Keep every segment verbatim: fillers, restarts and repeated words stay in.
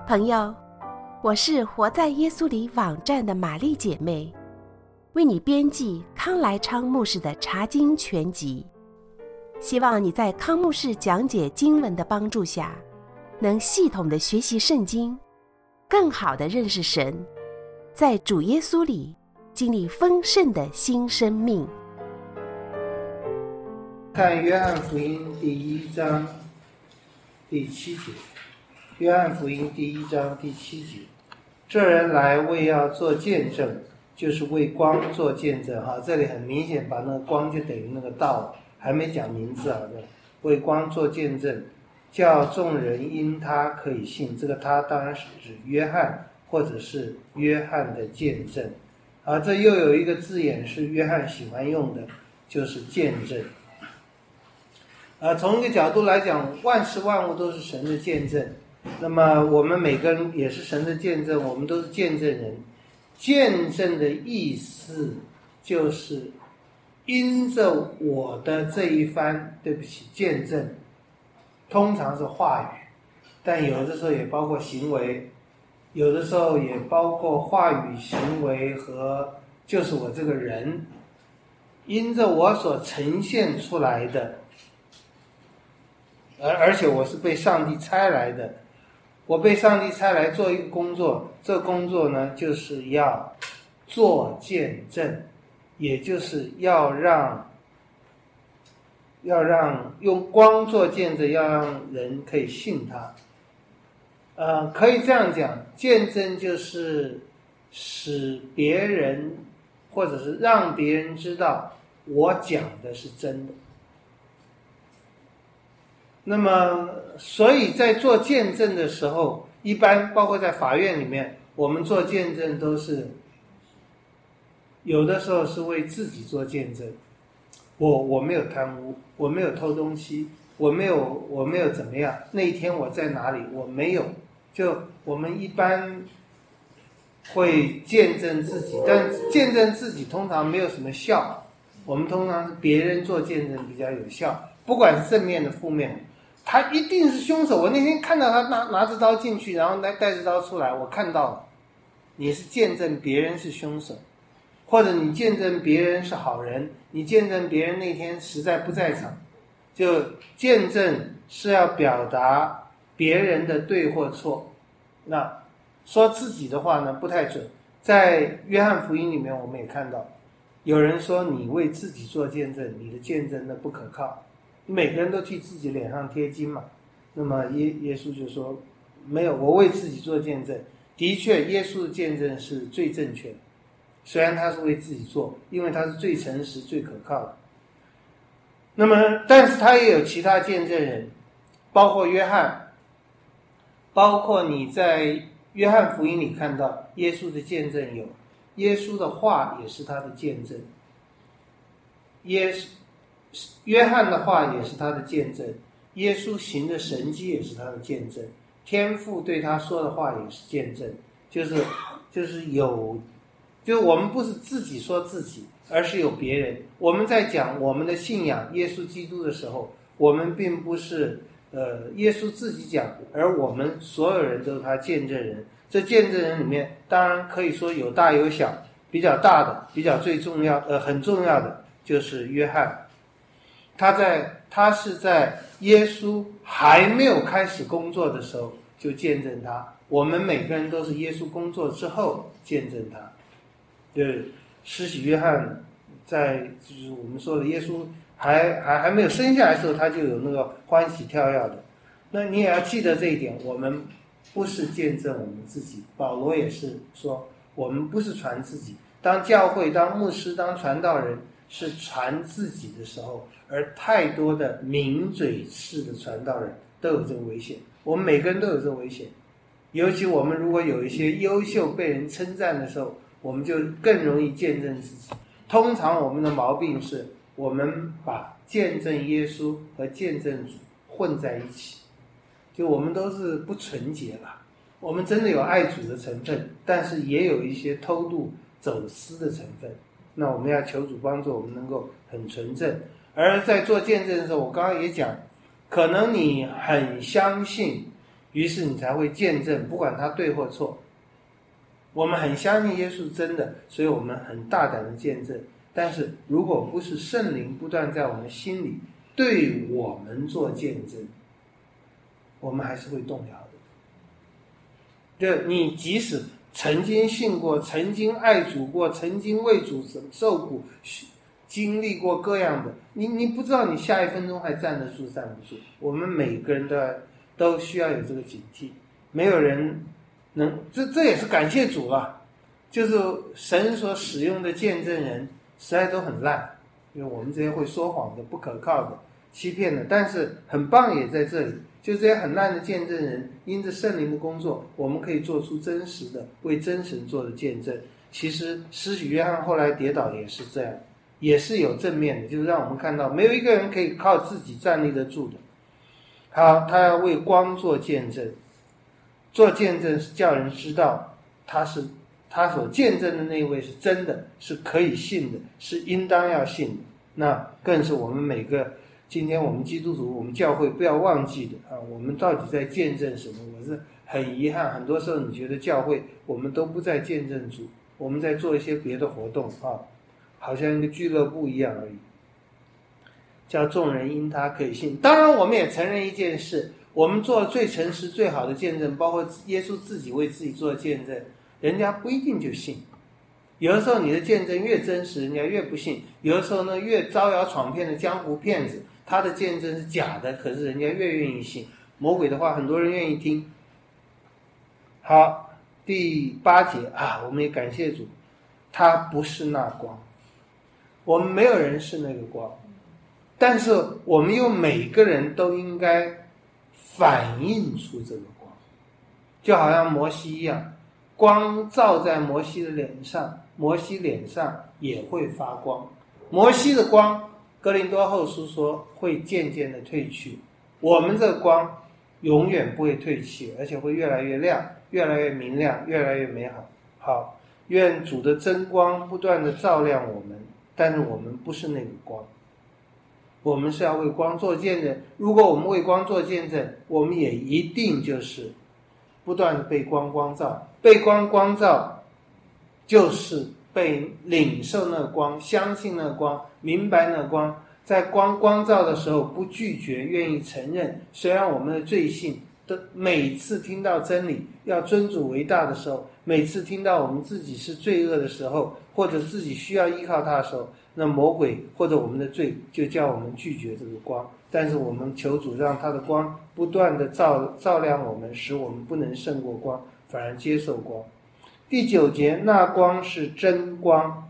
朋友，我是活在耶稣里网站的玛丽姐妹，为你编辑康来昌牧师的查经全集，希望你在康牧师讲解经文的帮助下，能系统的学习圣经，更好的认识神，在主耶稣里经历丰盛的新生命。 看约翰福音第一章第七节，约翰福音第一章第七节，这人来为要做见证，就是为光做见证。哈，这里很明显把那个光就等于那个道，还没讲名字啊，为光做见证，叫众人因他可以信。这个他当然是指约翰，或者是约翰的见证。啊，这又有一个字眼是约翰喜欢用的，就是见证。啊，从一个角度来讲，万事万物都是神的见证，那么我们每个人也是神的见证，我们都是见证人。见证的意思就是因着我的这一番，对不起，见证通常是话语，但有的时候也包括行为，有的时候也包括话语、行为和就是我这个人，因着我所呈现出来的，而而且我是被上帝差来的，我被上帝差来做一个工作，这工作呢就是要做见证，也就是要让要让用光做见证，要让人可以信他。呃，可以这样讲，见证就是使别人或者是让别人知道我讲的是真的。那么所以在做见证的时候，一般包括在法院里面，我们做见证都是有的时候是为自己做见证，我我没有贪污，我没有偷东西，我没有我没有怎么样，那一天我在哪里，我没有，就我们一般会见证自己，但见证自己通常没有什么效，我们通常是别人做见证比较有效，不管是正面的负面，他一定是凶手。我那天看到他拿拿着刀进去，然后来带着刀出来，我看到了。你是见证别人是凶手，或者你见证别人是好人，你见证别人那天实在不在场。就见证是要表达别人的对或错，那说自己的话呢不太准。在约翰福音里面我们也看到，有人说你为自己做见证，你的见证呢不可靠。每个人都替自己脸上贴金嘛，那么耶耶稣就说没有，我为自己做见证。的确耶稣的见证是最正确的，虽然他是为自己做，因为他是最诚实最可靠的。那么但是他也有其他见证人，包括约翰，包括你在约翰福音里看到耶稣的见证有，耶稣的话也是他的见证，耶稣约翰的话也是他的见证，耶稣行的神迹也是他的见证，天父对他说的话也是见证，就是就是有，就是我们不是自己说自己，而是有别人。我们在讲我们的信仰耶稣基督的时候，我们并不是呃耶稣自己讲，而我们所有人都是他见证人。这见证人里面当然可以说有大有小，比较大的比较最重要呃很重要的就是约翰，他在他是在耶稣还没有开始工作的时候就见证他，我们每个人都是耶稣工作之后见证他。就是施洗约翰在就是我们说的耶稣还还还没有生下来的时候，他就有那个欢喜跳跃的。那你也要记得这一点，我们不是见证我们自己，保罗也是说我们不是传自己。当教会当牧师当传道人是传自己的时候，而太多的名嘴式的传道人都有这个危险，我们每个人都有这个危险。尤其我们如果有一些优秀被人称赞的时候，我们就更容易见证自己。通常我们的毛病是我们把见证耶稣和见证主混在一起，就我们都是不纯洁了。我们真的有爱主的成分，但是也有一些偷渡走私的成分。那我们要求主帮助我们能够很纯正。而在做见证的时候，我刚刚也讲，可能你很相信于是你才会见证，不管他对或错。我们很相信耶稣是真的，所以我们很大胆的见证。但是如果不是圣灵不断在我们心里对我们做见证，我们还是会动摇的。就你即使曾经信过，曾经爱主过，曾经为主受苦，经历过各样的，你你不知道你下一分钟还站得住站不住。我们每个人都要都需要有这个警惕，没有人能，这这也是感谢主了。就是神所使用的见证人实在都很烂，因为我们这些会说谎的、不可靠的、欺骗的，但是很棒也在这里。就这些很烂的见证人，因着圣灵的工作，我们可以做出真实的为真神做的见证。其实施洗约翰后来跌倒也是这样，也是有正面的，就是让我们看到没有一个人可以靠自己站立得住的。好，他要为光做见证，做见证是叫人知道他是他所见证的那一位是真的，是可以信的，是应当要信的。那更是我们每个今天我们基督徒，我们教会不要忘记的啊！我们到底在见证什么？我是很遗憾，很多时候你觉得教会我们都不在见证主，我们在做一些别的活动啊，好像一个俱乐部一样而已。叫众人因他可以信。当然，我们也承认一件事：我们做最诚实、最好的见证，包括耶稣自己为自己做的见证，人家不一定就信。有的时候你的见证越真实，人家越不信；有的时候呢，越招摇闯骗的江湖骗子，他的见证是假的，可是人家越愿意信。魔鬼的话，很多人愿意听。好，第八节啊，我们也感谢主，他不是那光，我们没有人是那个光，但是我们又每个人都应该反映出这个光，就好像摩西一样，光照在摩西的脸上，摩西脸上也会发光。摩西的光，哥林多后书说会渐渐的退去，我们这个光永远不会退去，而且会越来越亮，越来越明亮，越来越美好。好，愿主的真光不断的照亮我们，但是我们不是那个光，我们是要为光做见证。如果我们为光做见证，我们也一定就是不断的被光光照，被光光照就是被领受那光，相信那光，明白那光，在光光照的时候不拒绝，愿意承认。虽然我们的罪性都每次听到真理要尊主为大的时候，每次听到我们自己是罪恶的时候，或者自己需要依靠他的时候，那魔鬼或者我们的罪就叫我们拒绝这个光。但是我们求主让他的光不断的照照亮我们，使我们不能胜过光，反而接受光。第九节，那光是真光，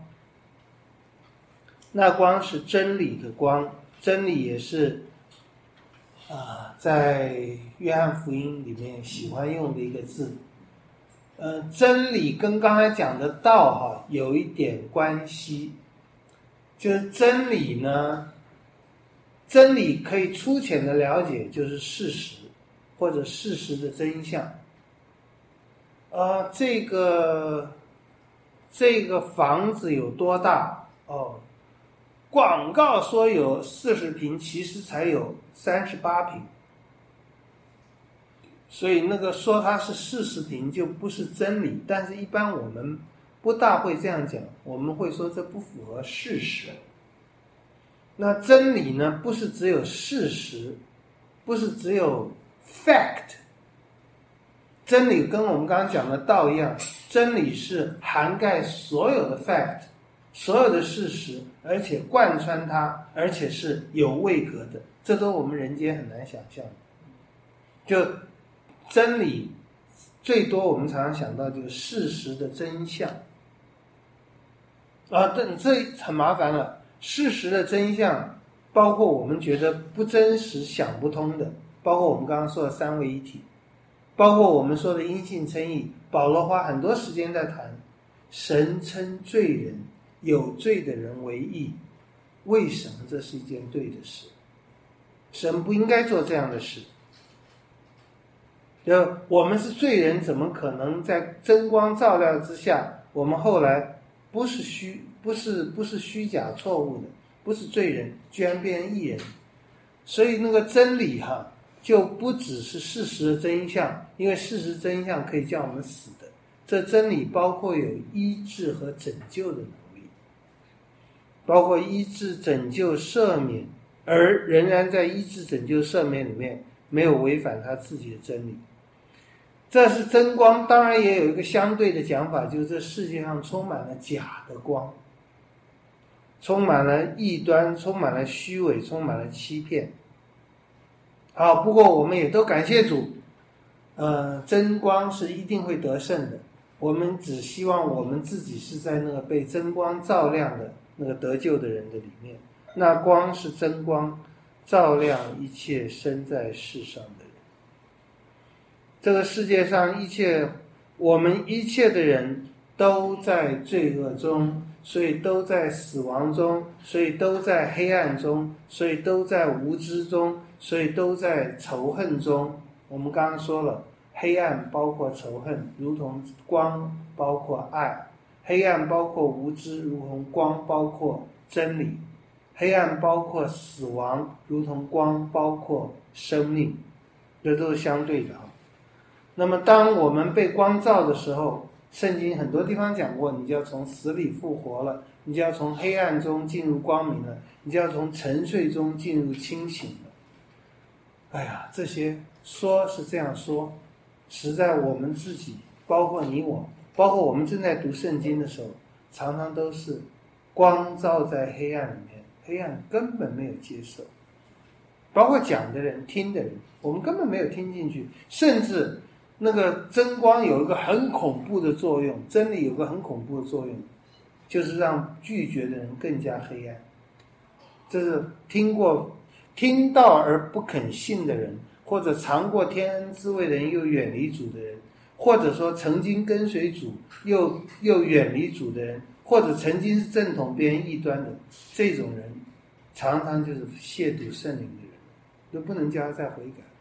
那光是真理的光，真理也是啊、呃，在约翰福音里面喜欢用的一个字。呃，真理跟刚才讲的道哈有一点关系，就是真理呢，真理可以粗浅的了解，就是事实或者事实的真相。呃，这个这个房子有多大？哦，广告说有四十平，其实才有三十八平。所以那个说它是四十平就不是真理，但是一般我们不大会这样讲，我们会说这不符合事实。那真理呢，不是只有事实，不是只有 fact。真理跟我们刚刚讲的道一样，真理是涵盖所有的 fact， 所有的事实，而且贯穿它，而且是有位格的，这都我们人间很难想象的。就真理最多我们常常想到就是事实的真相啊，这这很麻烦了。事实的真相包括我们觉得不真实想不通的，包括我们刚刚说的三位一体，包括我们说的因信称义。保罗花很多时间在谈神称罪人有罪的人为义，为什么这是一件对的事？神不应该做这样的事。就我们是罪人，怎么可能在真光照亮之下，我们后来不是虚不是不是虚假错误的，不是罪人，居然变成义人？所以那个真理哈， 就不只是事实的真相，因为事实真相可以叫我们死的。这真理包括有医治和拯救的能力，包括医治、拯救、赦免，而仍然在医治、拯救、赦免里面没有违反他自己的真理。这是真光。当然也有一个相对的讲法，就是这世界上充满了假的光，充满了异端，充满了虚伪，充满了欺骗。好，不过我们也都感谢主，呃，真光是一定会得胜的。我们只希望我们自己是在那个被真光照亮的那个得救的人的里面。那光是真光，照亮一切生在世上的人。这个世界上一切，我们一切的人都在罪恶中，所以都在死亡中，所以都在黑暗中，所以都在无知中，所以都在仇恨中。我们刚刚说了，黑暗包括仇恨，如同光包括爱；黑暗包括无知，如同光包括真理；黑暗包括死亡，如同光包括生命。这都是相对的。那么当我们被光照的时候，圣经很多地方讲过，你就要从死里复活了，你就要从黑暗中进入光明了，你就要从沉睡中进入清醒了。哎呀，这些说是这样说，实在我们自己，包括你我，包括我们正在读圣经的时候，常常都是光照在黑暗里面，黑暗根本没有接受。包括讲的人、听的人，我们根本没有听进去，甚至那个真光有一个很恐怖的作用，真理有个很恐怖的作用，就是让拒绝的人更加黑暗。这是听过听到而不肯信的人，或者尝过天恩滋味的人又远离主的人，或者说曾经跟随主又又远离主的人，或者曾经是正统别人异端的，这种人常常就是亵渎圣灵的人，都不能叫他再悔改。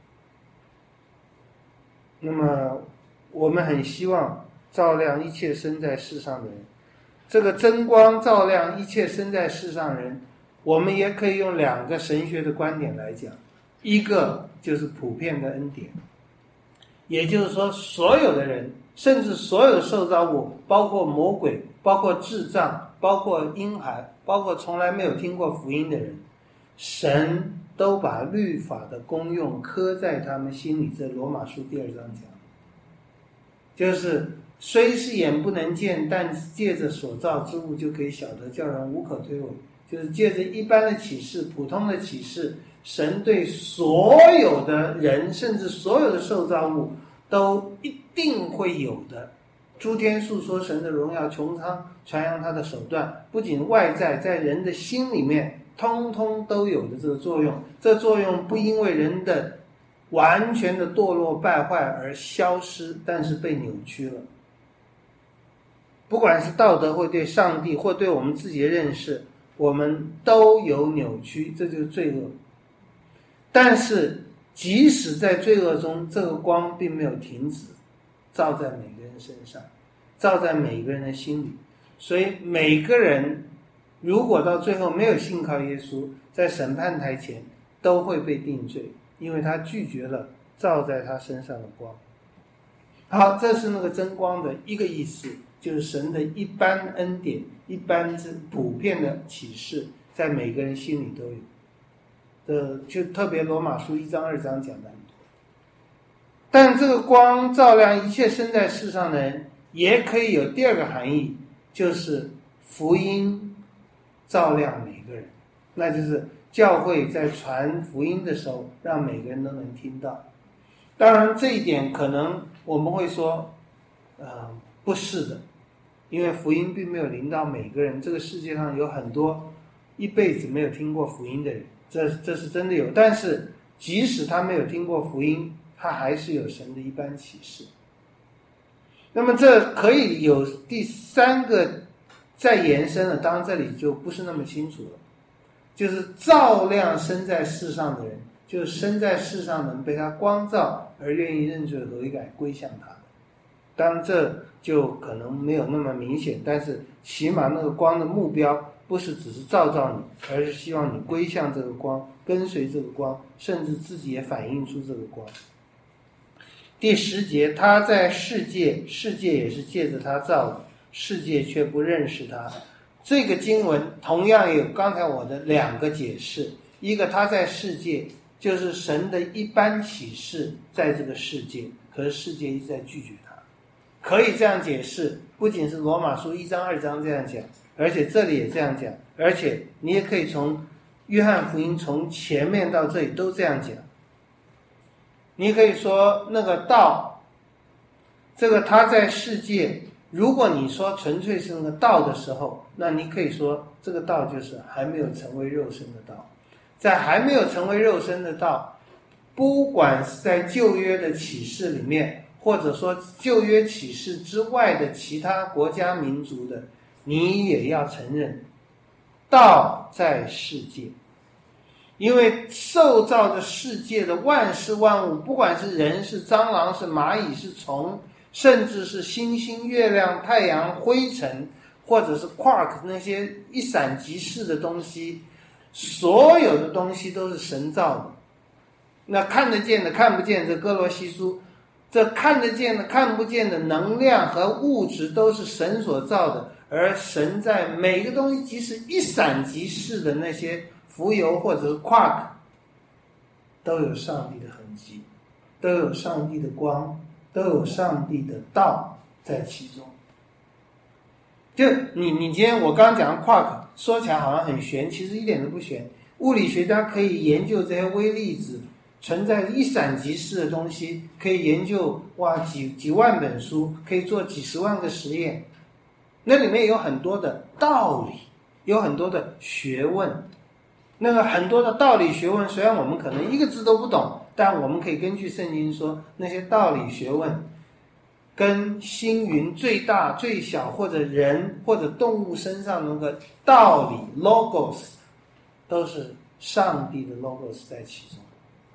那么我们很希望照亮一切生在世上的人，这个真光照亮一切生在世上的人，我们也可以用两个神学的观点来讲。一个就是普遍的恩典，也就是说所有的人，甚至所有的受造物，包括魔鬼，包括智障，包括婴孩，包括从来没有听过福音的人，神都把律法的功用刻在他们心里。这罗马书第二章讲，就是虽是眼不能见，但借着所造之物就可以晓得，叫人无可推诿。就是借着一般的启示，普通的启示，神对所有的人，甚至所有的受造物都一定会有的。诸天述说神的荣耀，穹苍传扬他的手段，不仅外在，在人的心里面通通都有的这个作用。这作用不因为人的完全的堕落败坏而消失，但是被扭曲了。不管是道德或对上帝或对我们自己的认识，我们都有扭曲，这就是罪恶。但是即使在罪恶中，这个光并没有停止照在每个人身上，照在每个人的心里。所以每个人如果到最后没有信靠耶稣，在审判台前都会被定罪，因为他拒绝了照在他身上的光。好，这是那个真光的一个意思，就是神的一般恩典，一般之普遍的启示，在每个人心里都有。这就特别罗马书一章二章讲的很多。但这个光照亮一切生在世上的人，也可以有第二个含义，就是福音照亮每个人，那就是教会在传福音的时候，让每个人都能听到。当然这一点可能我们会说呃，不是的，因为福音并没有临到每个人。这个世界上有很多一辈子没有听过福音的人，这这是真的有。但是即使他没有听过福音，他还是有神的一般启示。那么这可以有第三个再延伸了，当然这里就不是那么清楚了，就是照亮生在世上的人，就是生在世上的人被他光照而愿意认罪悔改归向他的。 当然这就可能没有那么明显，但是起码那个光的目标不是只是照照你，而是希望你归向这个光，跟随这个光，甚至自己也反映出这个光。第十节，他在世界，世界也是借着他造的，世界却不认识他。这个经文同样有刚才我的两个解释，一个他在世界，就是神的一般启示在这个世界，可是世界一直在拒绝他。可以这样解释，不仅是罗马书一章二章这样讲，而且这里也这样讲，而且你也可以从约翰福音从前面到这里都这样讲。你可以说那个道，这个他在世界，如果你说纯粹是那个道的时候，那你可以说这个道就是还没有成为肉身的道。在还没有成为肉身的道，不管是在旧约的启示里面，或者说旧约启示之外的其他国家民族的，你也要承认道在世界。因为受造的世界的万事万物，不管是人是蟑螂是蚂蚁是虫，甚至是星星月亮太阳灰尘，或者是 quark 那些一闪即逝的东西，所有的东西都是神造的。那看得见的看不见，这哥罗西书，这看得见的看不见的能量和物质都是神所造的，而神在每个东西即使一闪即逝的那些浮游或者是 quark 都有上帝的痕迹，都有上帝的光，都有上帝的道在其中。就你你今天我刚刚讲的 quark 说起来好像很玄，其实一点都不玄。物理学家可以研究这些微粒子存在一闪即逝的东西，可以研究哇几几万本书，可以做几十万个实验，那里面有很多的道理，有很多的学问。那个很多的道理学问，虽然我们可能一个字都不懂，但我们可以根据圣经说，那些道理学问跟星云最大最小或者人或者动物身上那个道理 logos 都是上帝的 logos 在其中。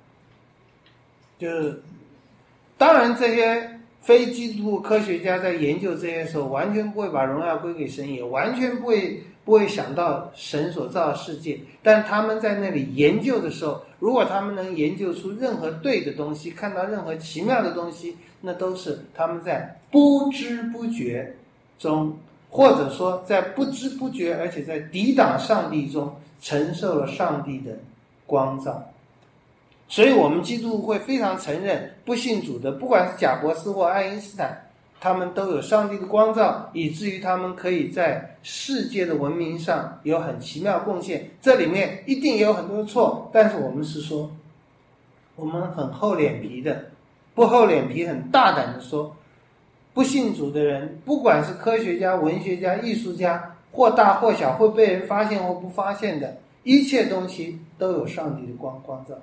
就是当然这些非基督徒科学家在研究这些时候，完全不会把荣耀归给神，也完全不会不会想到神所造的世界，但他们在那里研究的时候，如果他们能研究出任何对的东西，看到任何奇妙的东西，那都是他们在不知不觉中，或者说在不知不觉而且在抵挡上帝中承受了上帝的光照。所以我们基督徒会非常承认，不信主的不管是贾伯斯或爱因斯坦，他们都有上帝的光照，以至于他们可以在世界的文明上有很奇妙贡献。这里面一定也有很多错，但是我们是说，我们很厚脸皮的，不厚脸皮很大胆的说，不信主的人，不管是科学家、文学家、艺术家，或大或小，会被人发现或不发现的一切东西，都有上帝的光光照。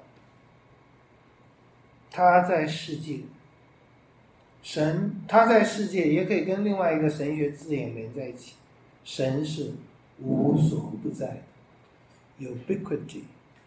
他在世界，神他在世界也可以跟另外一个神学字眼连在一起，神是无所不在的 ubiquity，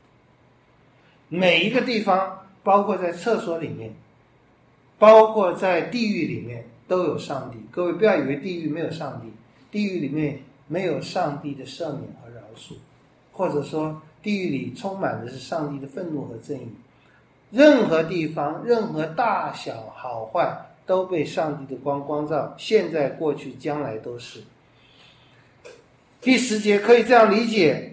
每一个地方，包括在厕所里面，包括在地狱里面都有上帝。各位不要以为地狱没有上帝，地狱里面没有上帝的赦免和饶恕，或者说地狱里充满的是上帝的愤怒和正义。任何地方，任何大小好坏，都被上帝的光光照，现在过去将来都是。第十节可以这样理解，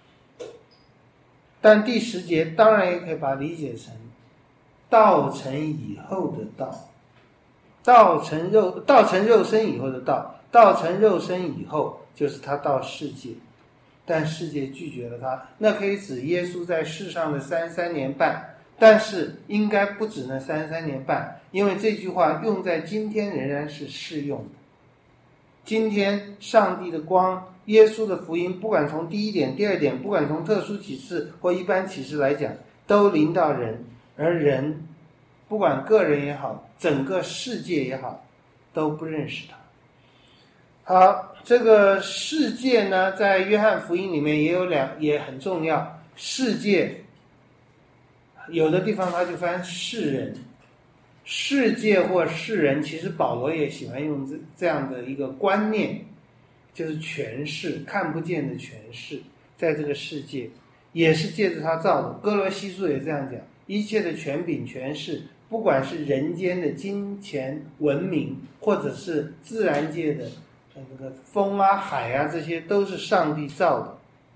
但第十节当然也可以把它理解成道成以后的道，道成肉道成肉身以后的道，道成肉身以后就是他到世界，但世界拒绝了他。那可以指耶稣在世上的三十三年半，但是应该不止那三十三年半，因为这句话用在今天仍然是适用的。今天上帝的光，耶稣的福音，不管从第一点第二点，不管从特殊启示或一般启示来讲，都临到人，而人不管个人也好，整个世界也好，都不认识他。好，这个世界呢，在约翰福音里面也有两，也很重要。世界有的地方他就翻世人， 世界或世人，其实保罗也喜欢用这这样的一个观念，就是权势，看不见的权势，在这个世界也是借着他造的。哥罗西书也这样讲，一切的权柄权势，不管是人间的金钱文明，或者是自然界的那个风啊海啊，这些都是上帝造的。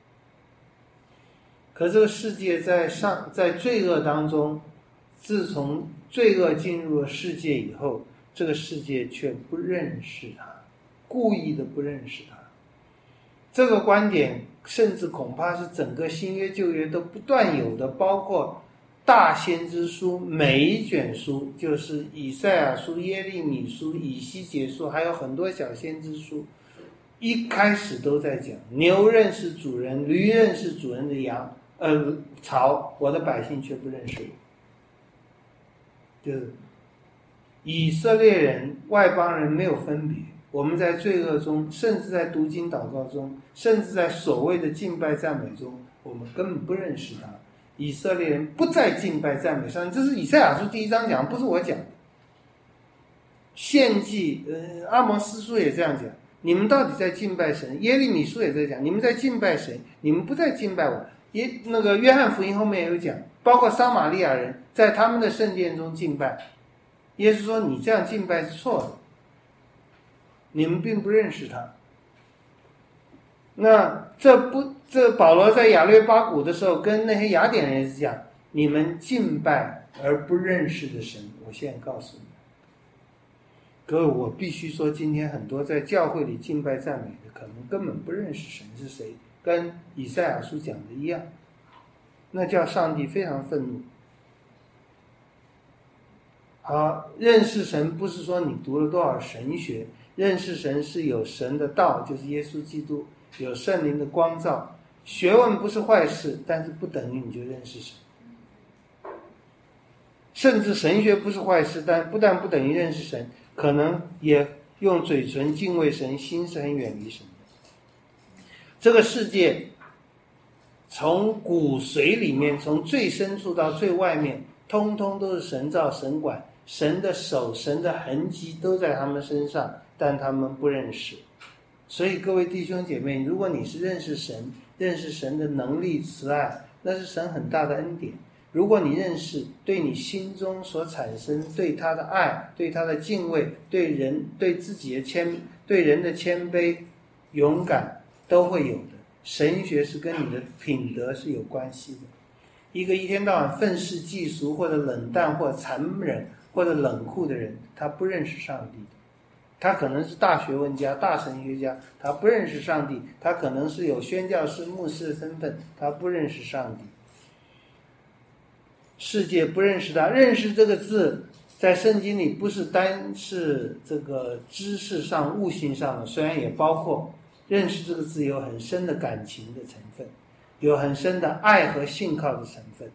可这个世界在上在罪恶当中，自从罪恶进入了世界以后，这个世界却不认识他，故意的不认识他。这个观点甚至恐怕是整个新约旧约都不断有的，包括大先知书每一卷书，就是以赛亚书、耶利米书、以西结书，还有很多小先知书，一开始都在讲牛认识主人，驴认识主人的羊，呃，草，我的百姓却不认识我。就是以色列人外邦人没有分别，我们在罪恶中，甚至在读经祷告中，甚至在所谓的敬拜赞美中，我们根本不认识他。以色列人不再敬拜赞美上，这是以赛亚书第一章讲，不是我讲的。献祭，呃，阿摩司书也这样讲，你们到底在敬拜神？耶利米书也在讲，你们在敬拜谁？你们不在敬拜我。耶，那个约翰福音后面也有讲，包括撒玛利亚人在他们的圣殿中敬拜，耶稣说你这样敬拜是错的，你们并不认识他。那这不，这保罗在亚略巴谷的时候跟那些雅典人也是讲，你们敬拜而不认识的神，我现在告诉你。各位，我必须说，今天很多在教会里敬拜赞美的，可能根本不认识神是谁，跟以赛亚书讲的一样，那叫上帝非常愤怒。好，认识神不是说你读了多少神学，认识神是有神的道，就是耶稣基督，有圣灵的光照。学问不是坏事，但是不等于你就认识神。甚至神学不是坏事，但不但不等于认识神，可能也用嘴唇敬畏神，心是很远离神的。这个世界从骨髓里面，从最深处到最外面，通通都是神造神管，神的手神的痕迹都在他们身上，但他们不认识。所以各位弟兄姐妹，如果你是认识神，认识神的能力慈爱，那是神很大的恩典。如果你认识，对你心中所产生对他的爱，对他的敬畏，对人对自己的谦对人的谦卑勇敢，都会有的。神学是跟你的品德是有关系的。一个一天到晚愤世嫉俗，或者冷淡，或者残忍，或者冷酷的人，他不认识上帝的。他可能是大学问家、大神学家，他不认识上帝；他可能是有宣教师、牧师的身份，他不认识上帝。世界不认识他，认识这个字在圣经里不是单是这个知识上悟性上的，虽然也包括认识这个字有很深的感情的成分，有很深的爱和信靠的成分。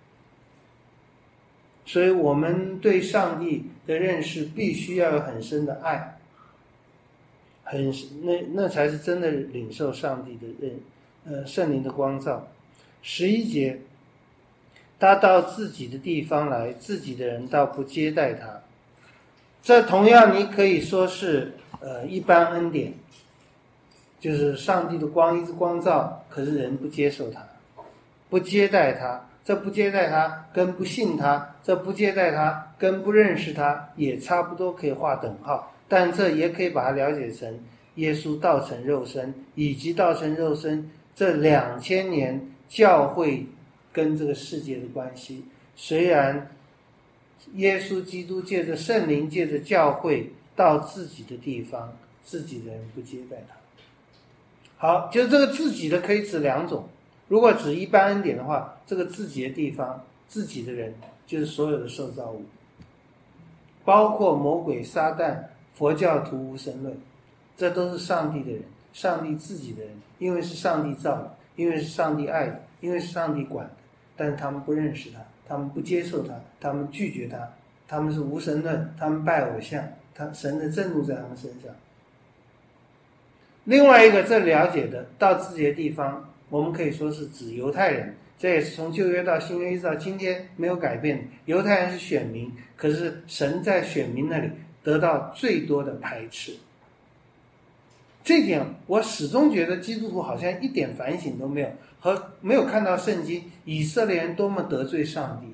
所以我们对上帝的认识必须要有很深的爱，很那那才是真的领受上帝的认呃圣灵的光照。十一节，他到自己的地方来，自己的人倒不接待他。这同样你可以说是呃一般恩典，就是上帝的光一直光照，可是人不接受他，不接待他。这不接待他跟不信他，这不接待他跟不认识他也差不多可以划等号，但这也可以把它了解成耶稣道成肉身，以及道成肉身这两千年教会跟这个世界的关系。虽然耶稣基督借着圣灵借着教会到自己的地方，自己的人不接待他。好，就是这个自己的可以指两种，如果指一般恩典的话，这个自己的地方自己的人就是所有的受造物，包括魔鬼撒旦佛教徒无神论，这都是上帝的人，上帝自己的人，因为是上帝造的，因为是上帝爱的，因为是上帝管的，但是他们不认识他，他们不接受他，他们拒绝他，他们是无神论，他们拜偶像，他神的震怒在他们身上。另外一个这了解的到自己的地方，我们可以说是指犹太人， 这也是从旧约到新约一直到今天没有改变的。犹太人是选民，可是神在选民那里得到最多的排斥。这点我始终觉得基督徒好像一点反省都没有，和没有看到圣经以色列人多么得罪上帝。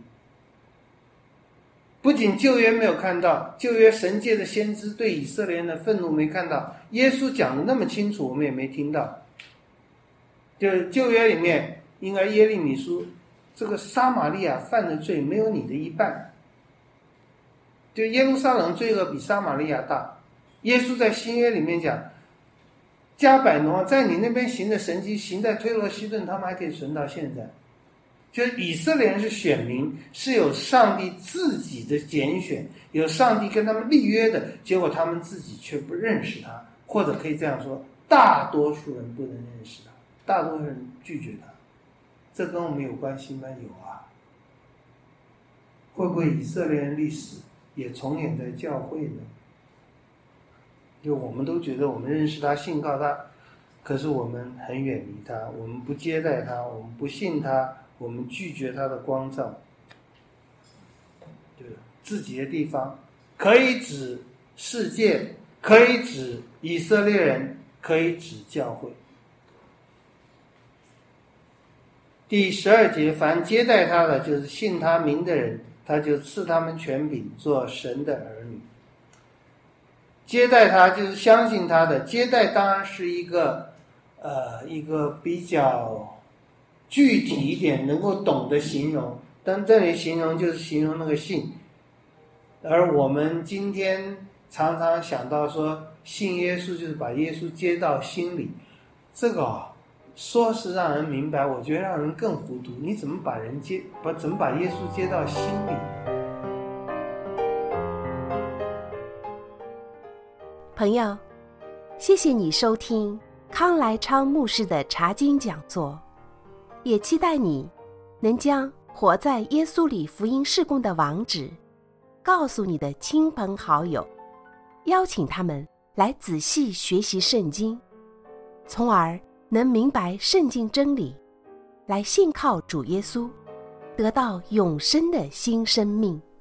不仅旧约没有看到，旧约神界的先知对以色列人的愤怒没看到，耶稣讲的那么清楚我们也没听到。就旧约里面应该耶利米书，这个撒玛利亚犯的罪没有你的一半，就耶路撒冷罪恶比撒玛利亚大。耶稣在新约里面讲，加百农在你那边行的神迹，行在推罗西顿，他们还可以存到现在。就是以色列人是选民，是有上帝自己的拣选，有上帝跟他们立约的，结果他们自己却不认识他，或者可以这样说，大多数人不能认识他，大多数人拒绝他。这跟我们有关系吗？有啊。会不会以色列人历史也重演在教会呢？就我们都觉得我们认识他，信靠他，可是我们很远离他，我们不接待他，我们不信他，我们拒绝他的光照。对，自己的地方可以指世界，可以指以色列人，可以指教会。第十二节，凡接待他的，就是信他名的人，他就赐他们权柄做神的儿女。接待他就是相信他的，接待当然是一个呃一个比较具体一点能够懂的形容，但这里形容就是形容那个信。而我们今天常常想到说信耶稣就是把耶稣接到心里，这个啊说是让人明白，我觉得让人更糊涂。你怎么把人接把怎么把耶稣接到心里？ 朋友，谢谢你收听康来昌牧师的查经讲座，也期待你能将活在耶稣里福音事工的网址告诉你的亲朋好友，邀请他们来仔细学习圣经，从而能明白圣经真理，来信靠主耶稣，得到永生的新生命。